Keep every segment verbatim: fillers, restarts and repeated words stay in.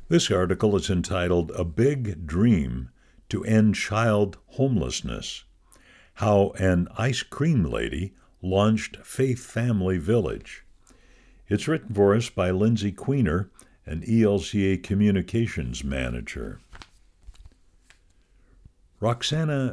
This article is entitled A Big Dream to End Child Homelessness: How an Ice Cream Lady Launched Faith Family Village. It's written for us by Lindsay Queener, an E L C A Communications Manager. Roxana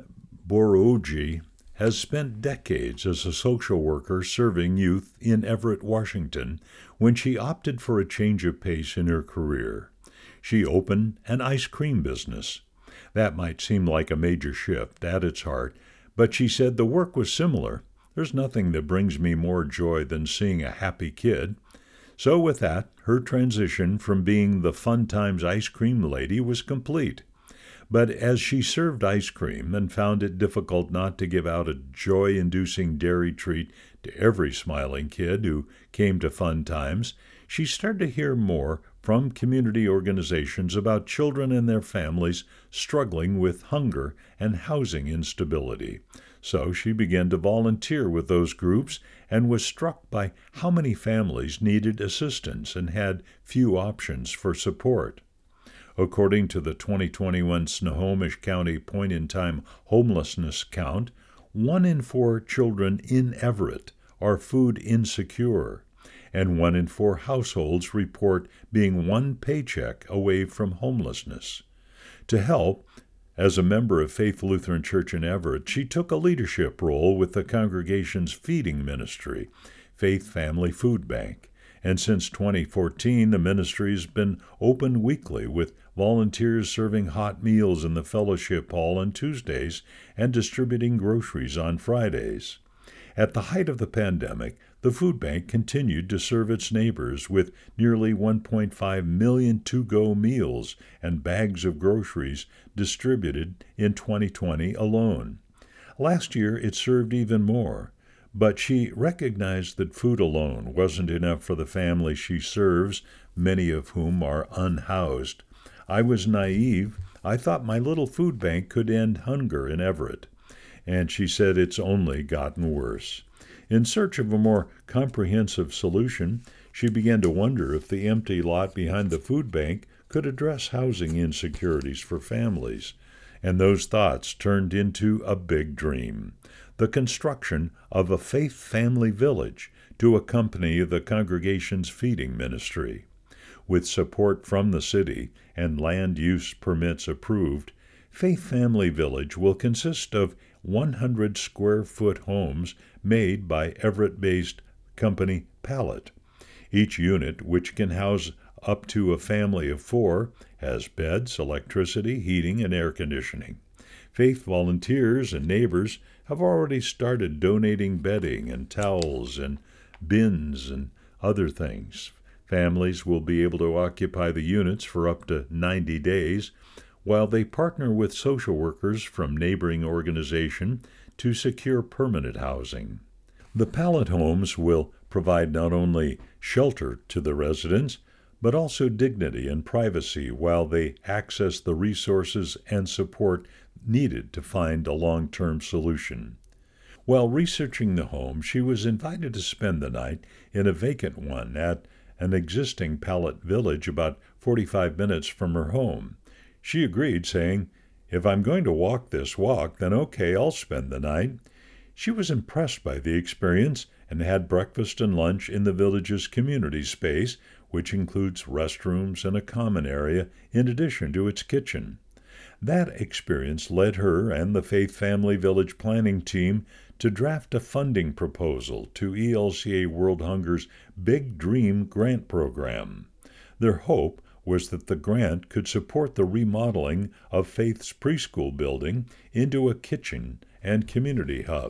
Borouji has spent decades as a social worker serving youth in Everett, Washington, when she opted for a change of pace in her career. She opened an ice cream business. That might seem like a major shift at its heart, but she said the work was similar. There's nothing that brings me more joy than seeing a happy kid. So with that, her transition from being the Fun Times ice cream lady was complete. But as she served ice cream and found it difficult not to give out a joy-inducing dairy treat to every smiling kid who came to Fun Times, she started to hear more from community organizations about children and their families struggling with hunger and housing instability. So she began to volunteer with those groups and was struck by how many families needed assistance and had few options for support. According to the twenty twenty-one Snohomish County point-in-time homelessness count, one in four children in Everett are food insecure, and one in four households report being one paycheck away from homelessness. To help, as a member of Faith Lutheran Church in Everett, she took a leadership role with the congregation's feeding ministry, Faith Family Food Bank. And since twenty fourteen, the ministry has been open weekly with volunteers serving hot meals in the fellowship hall on Tuesdays and distributing groceries on Fridays. At the height of the pandemic, the food bank continued to serve its neighbors with nearly one point five million to-go meals and bags of groceries distributed in twenty twenty alone. Last year, it served even more. But she recognized that food alone wasn't enough for the families she serves, many of whom are unhoused. I was naive. I thought my little food bank could end hunger in Everett. And she said it's only gotten worse. In search of a more comprehensive solution, she began to wonder if the empty lot behind the food bank could address housing insecurities for families. And those thoughts turned into a big dream: the construction of a Faith Family Village to accompany the congregation's feeding ministry. With support from the city and land use permits approved, Faith Family Village will consist of one hundred square foot homes made by Everett-based company Pallet. Each unit, which can house up to a family of four, has beds, electricity, heating, and air conditioning. Faith volunteers and neighbors have already started donating bedding and towels and bins and other things. Families will be able to occupy the units for up to ninety days, while they partner with social workers from neighboring organizations to secure permanent housing. The Pallet homes will provide not only shelter to the residents, but also dignity and privacy while they access the resources and support needed to find a long-term solution. While researching the home, she was invited to spend the night in a vacant one at an existing Pallet village about forty-five minutes from her home. She agreed, saying, "If I'm going to walk this walk, then okay, I'll spend the night." She was impressed by the experience and had breakfast and lunch in the village's community space, which includes restrooms and a common area in addition to its kitchen. That experience led her and the Faith Family Village planning team to draft a funding proposal to E L C A World Hunger's Big Dream grant program. Their hope was that the grant could support the remodeling of Faith's preschool building into a kitchen and community hub.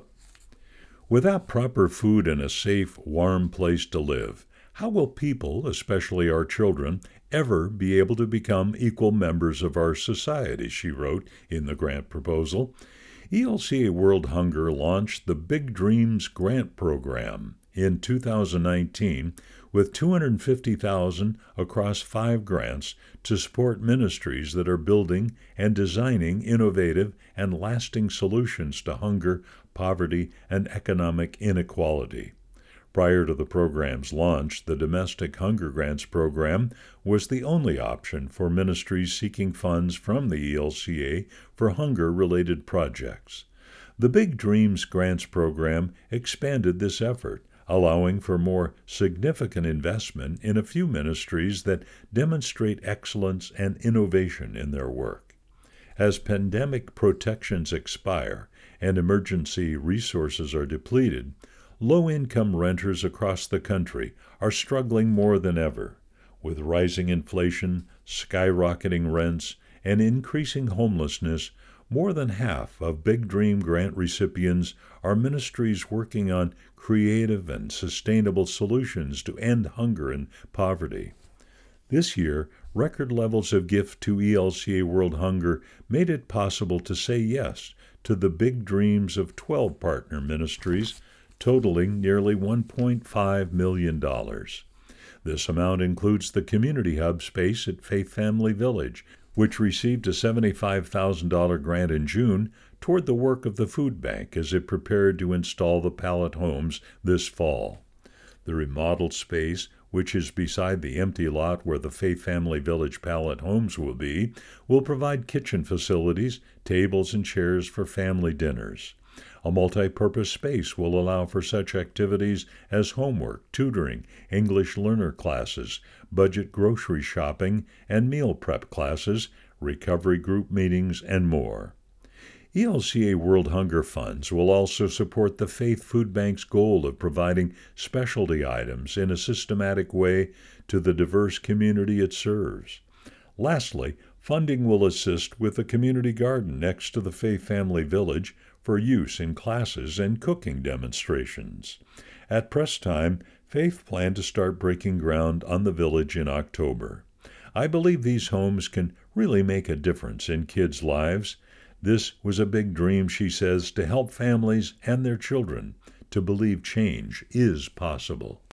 Without proper food and a safe, warm place to live, how will people, especially our children, ever be able to become equal members of our society, she wrote in the grant proposal. E L C A World Hunger launched the Big Dreams Grant Program in two thousand nineteen with two hundred fifty thousand dollars across five grants to support ministries that are building and designing innovative and lasting solutions to hunger, poverty, and economic inequality. Prior to the program's launch, the Domestic Hunger Grants Program was the only option for ministries seeking funds from the E L C A for hunger-related projects. The Big Dreams Grants Program expanded this effort, allowing for more significant investment in a few ministries that demonstrate excellence and innovation in their work. As pandemic protections expire and emergency resources are depleted, low-income renters across the country are struggling more than ever. With rising inflation, skyrocketing rents, and increasing homelessness, more than half of Big Dream grant recipients are ministries working on creative and sustainable solutions to end hunger and poverty. This year, record levels of gift to E L C A World Hunger made it possible to say yes to the big dreams of twelve partner ministries, totaling nearly one point five million dollars. This amount includes the Community Hub space at Faith Family Village, which received a seventy-five thousand dollars grant in June toward the work of the food bank as it prepared to install the pallet homes this fall. The remodeled space, which is beside the empty lot where the Faith Family Village pallet homes will be, will provide kitchen facilities, tables, and chairs for family dinners. A multi-purpose space will allow for such activities as homework, tutoring, English learner classes, budget grocery shopping, and meal prep classes, recovery group meetings, and more. E L C A World Hunger Funds will also support the Faith Food Bank's goal of providing specialty items in a systematic way to the diverse community it serves. Lastly, funding will assist with the community garden next to the Faith Family Village for use in classes and cooking demonstrations. At press time, Faith planned to start breaking ground on the village in October. I believe these homes can really make a difference in kids' lives. This was a big dream, she says, to help families and their children to believe change is possible.